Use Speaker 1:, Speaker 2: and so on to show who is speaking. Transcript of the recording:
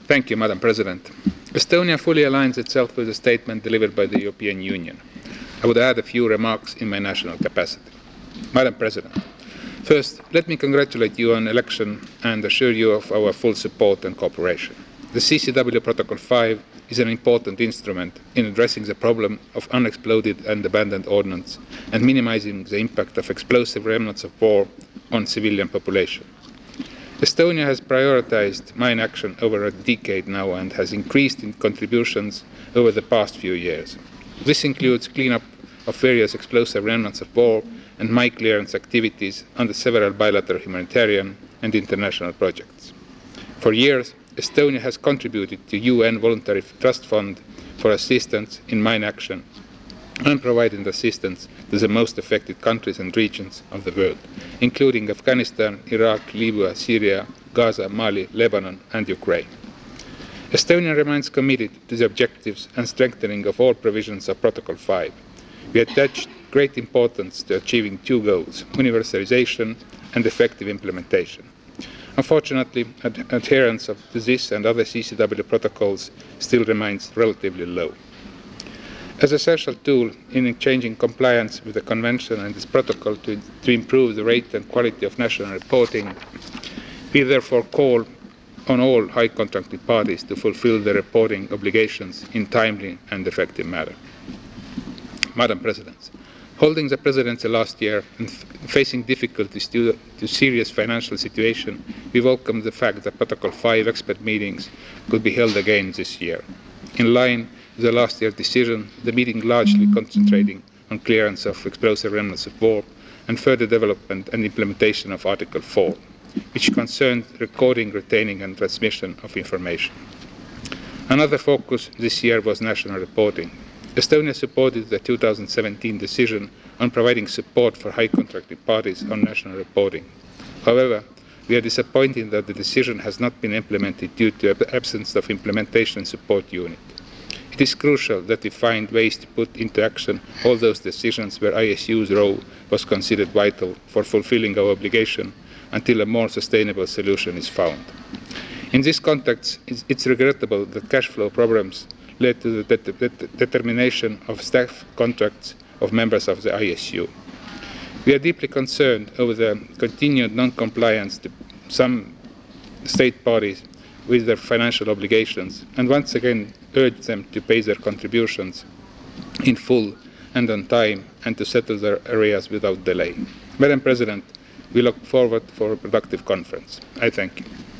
Speaker 1: Thank you, Madam President. Estonia fully aligns itself with the statement delivered by the European Union. I would add a few remarks in my national capacity. Madam President, first, let me congratulate you on election and assure you of our full support and cooperation. The CCW Protocol 5 is an important instrument in addressing the problem of unexploded and abandoned ordnance and minimizing the impact of explosive remnants of war on civilian population. Estonia has prioritized mine action over a decade now and has increased in contributions over the past few years. This includes cleanup of various explosive remnants of war and mine clearance activities under several bilateral humanitarian and international projects. For years, Estonia has contributed to UN Voluntary Trust Fund for assistance in mine action and provided assistance to the most affected countries and regions of the world, including Afghanistan, Iraq, Libya, Syria, Gaza, Mali, Lebanon, and Ukraine. Estonia remains committed to the objectives and strengthening of all provisions of Protocol 5. We attach great importance to achieving two goals: universalization and effective implementation. Unfortunately, adherence to this and other CCW protocols still remains relatively low. As an essential tool in changing compliance with the Convention and its protocol to improve the rate and quality of national reporting, we therefore call on all high contracted parties to fulfill their reporting obligations in a timely and effective manner. Madam President, holding the presidency last year and facing difficulties due to serious financial situation, we welcome the fact that Protocol 5 expert meetings could be held again this year. In line with the last year's decision, the meeting largely concentrating on clearance of explosive remnants of war and further development and implementation of Article 4, which concerned recording, retaining and transmission of information. Another focus this year was national reporting. Estonia supported the 2017 decision on providing support for high contracted parties on national reporting. However, we are disappointed that the decision has not been implemented due to the absence of implementation support unit. It is crucial that we find ways to put into action all those decisions where ISU's role was considered vital for fulfilling our obligation until a more sustainable solution is found. In this context, it's regrettable that cash flow problems led to the determination of staff contracts of members of the ISU. We are deeply concerned over the continued non-compliance to some state parties with their financial obligations and once again urge them to pay their contributions in full and on time and to settle their arrears without delay. Madam President, we look forward to a productive conference. I thank you.